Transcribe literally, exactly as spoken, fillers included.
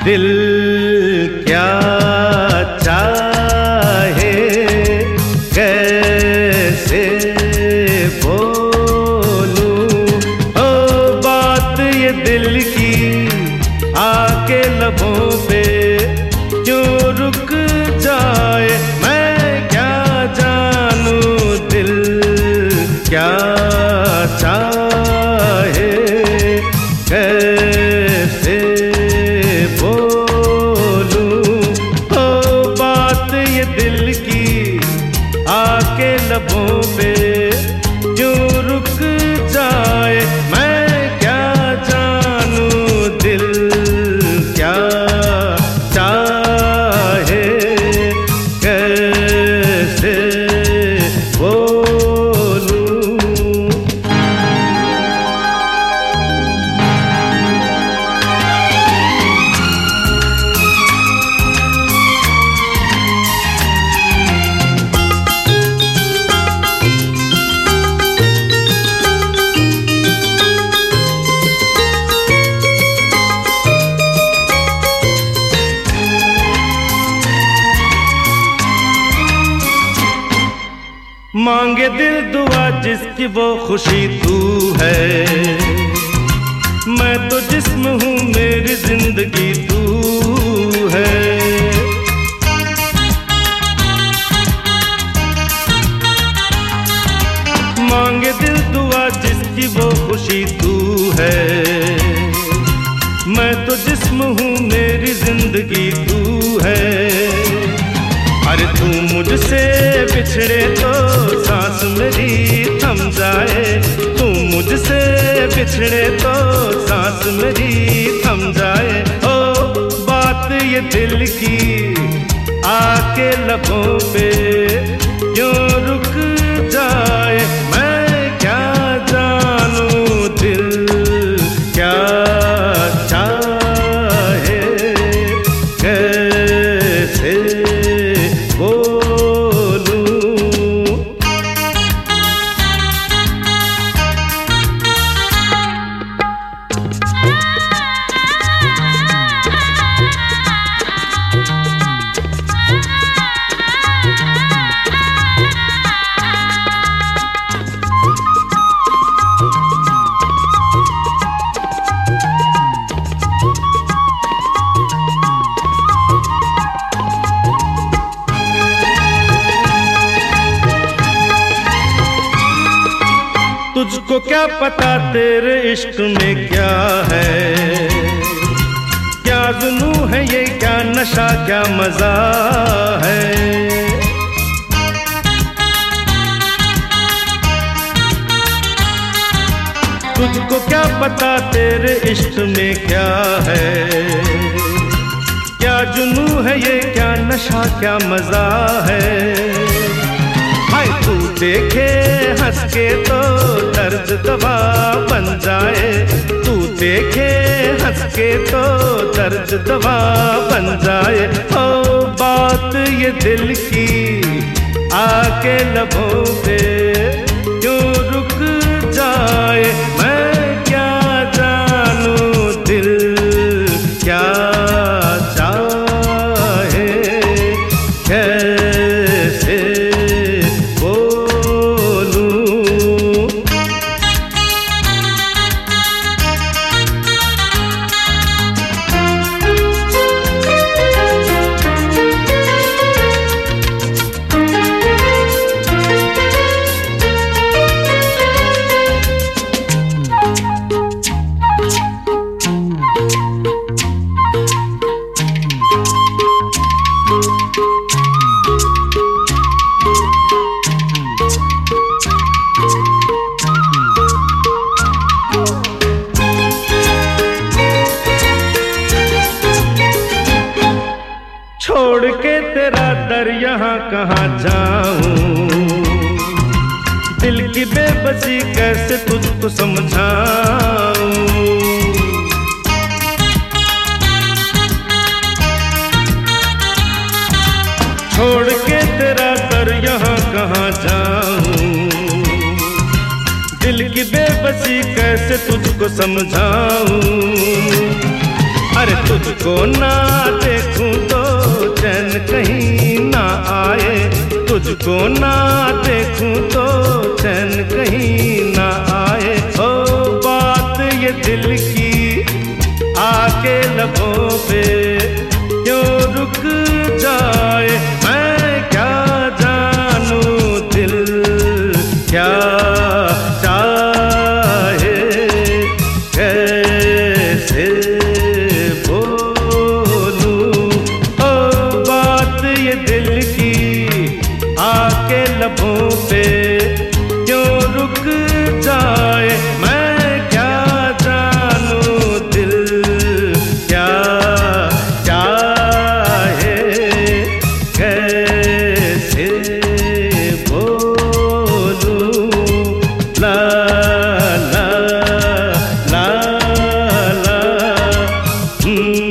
दिल क्या चाहे कैसे बोलूं, ओ बात ये दिल की आके लबों पे क्यों रुक जाए, मैं क्या जानूं दिल क्या चाहे कैसे बोलूं, ओ बात ये दिल की आके लबों पे क्यों रुक जाए, मैं क्या जानूं दिल क्या चाहे कैसे बोलूं। मांगे दिल दुआ जिसकी वो खुशी तू है, मैं तो जिस्म हूँ मेरी जिंदगी तू है। मांगे दिल दुआ जिसकी वो खुशी तू है, मैं तो जिस्म हूँ मेरी जिंदगी तू है। अरे तू मुझसे बिछड़े तो सांस मेरी थम जाए, तू मुझसे बिछड़े तो सांस मेरी थम जाए, ओ बात ये दिल की आके लबों पे क्यों रुक जाए, मैं क्या जानूं दिल क्या चाहे कैसे बोलूं। तुझको क्या पता तेरे इश्क में क्या है, क्या जुनूं है ये क्या नशा क्या मजा है। तुझको क्या पता तेरे इश्क में क्या है, क्या जुनूं है ये क्या नशा क्या मजा है। तू देखे हंस के तो दर्द दवा बन जाए, तू देखे हंस के तो दर्द दवा बन जाए, ओ बात ये दिल की आके लबों पे क्यों रुक जाए, मैं क्या जानूं दिल क्या चाहे कैसे छोड़ के तेरा दर यहाँ कहाँ जाऊं, दिल की बेबसी कैसे तुझको समझाऊं। छोड़ के तेरा दर यहाँ कहाँ जाऊं, दिल की बेबसी कैसे तुझको समझाऊं। अरे तुझको ना देखूं तो चैन कहीं ना आए, तुझको ना देखूं तो चैन कहीं ना आए। ओ बात ये दिल की आके लबों पे क्यों रुक जाए, मैं क्या जानूं दिल क्या चाहे, कैसे बोलूं। ओ बात ये दिल की आके लबों पे क्यों रुक जाए, मैं क्या जानूं दिल क्या चाहे, कैसे बोलूं। ला ला ला ला, हम्म